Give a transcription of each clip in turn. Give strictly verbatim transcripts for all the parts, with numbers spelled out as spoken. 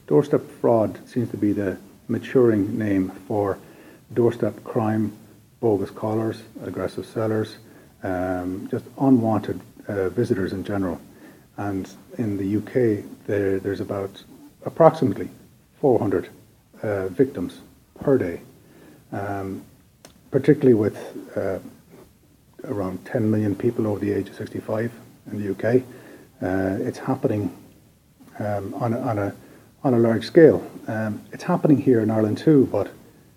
Doorstep fraud seems to be the maturing name for doorstep crime, bogus callers, aggressive sellers, um, just unwanted uh, visitors in general. And in the U K, there, there's about approximately four hundred uh, victims per day, um, particularly with uh, around ten million people over the age of sixty-five in the U K. Uh, it's happening um, on, a, on, a, on a large scale. Um, it's happening here in Ireland too, but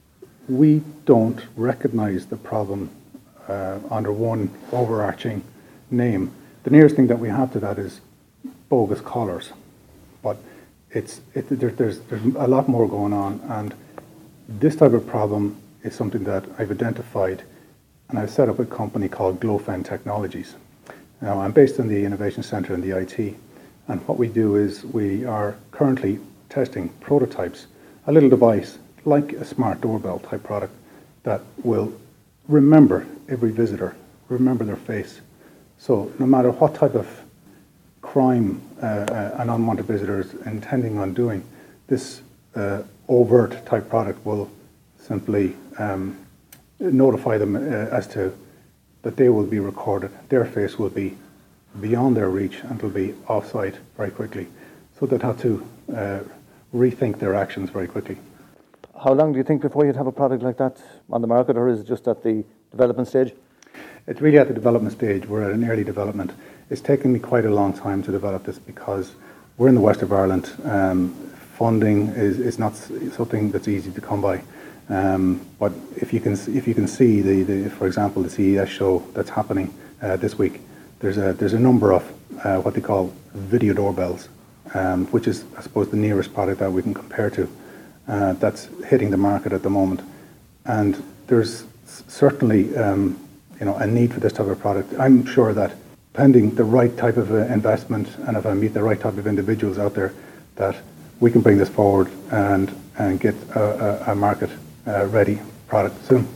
we don't recognise the problem uh, under one overarching name. The nearest thing that we have to that is bogus callers, but it's it, there, there's there's a lot more going on, and this type of problem is something that I've identified, and I've set up a company called Glowfen Technologies. Now, I'm based in the Innovation Centre in the I T, and what we do is we are currently testing prototypes, a little device like a smart doorbell type product that will remember every visitor, remember their face. So no matter what type of crime uh, uh, an unwanted visitor is intending on doing, this uh, overt type product will simply um, notify them uh, as to that they will be recorded. Their face will be beyond their reach and will be offsite very quickly. So they'll have to uh, rethink their actions very quickly. How long do you think before you'd have a product like that on the market, or is it just at the development stage? It's really at the development stage. We're at an early development. It's taken me quite a long time to develop this because we're in the west of Ireland. Um, funding is, is not something that's easy to come by. Um, but if you can if you can see the, the for example the C E S show that's happening uh, this week, there's a there's a number of uh, what they call video doorbells, um, which is I suppose the nearest product that we can compare to. Uh, that's hitting the market at the moment, and there's certainly um, you know a need for this type of product. I'm sure that pending the right type of uh, investment, and if I meet the right type of individuals out there, that we can bring this forward and and get a, a, a market uh, ready product soon.